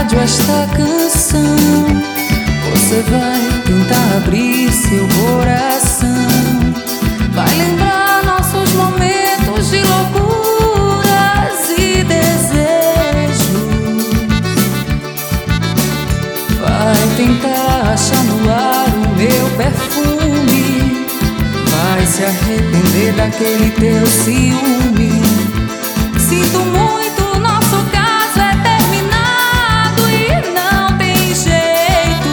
rádio esta canção, você vai tentar abrir seu coração, vai lembrar nossos momentos de loucuras e desejos, vai tentar achar no ar o meu perfume, vai se arrepender daquele teu ciúme. Sinto muito, nosso caso é terminado e não tem jeito.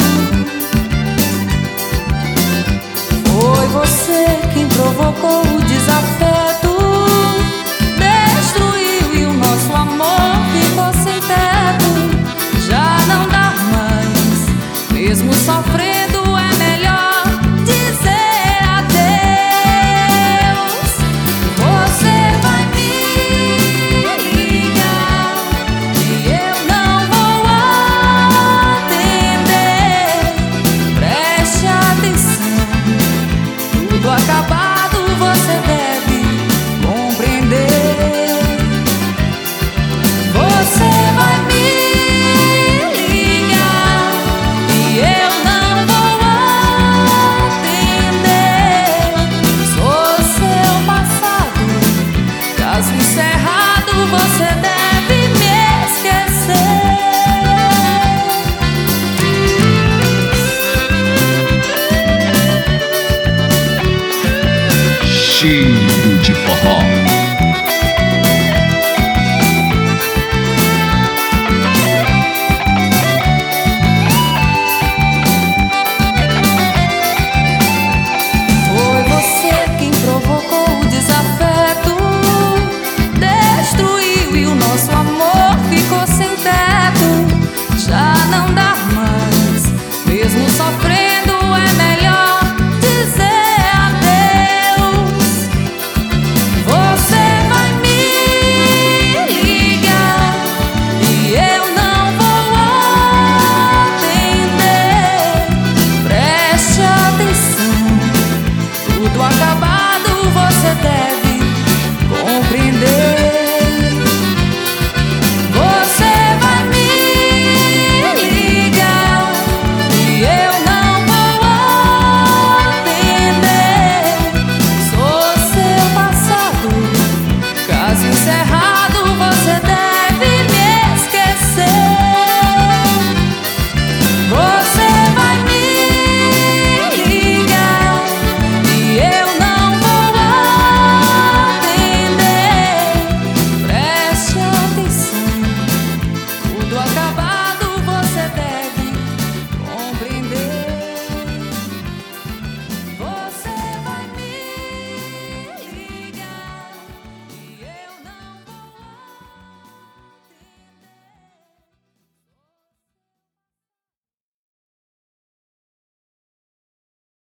Foi você quem provocou o desafeto, destruiu e o nosso amor ficou sem teto. Já não dá mais, mesmo sofrendo é melhor dizer adeus. Você vai me ligar e eu não vou atender. Preste atenção, tudo acabado você deve compreender. Você vai me ligar e eu não vou atender. Sou seu passado, caso encerrado, você deve me esquecer. Cheiro de forró.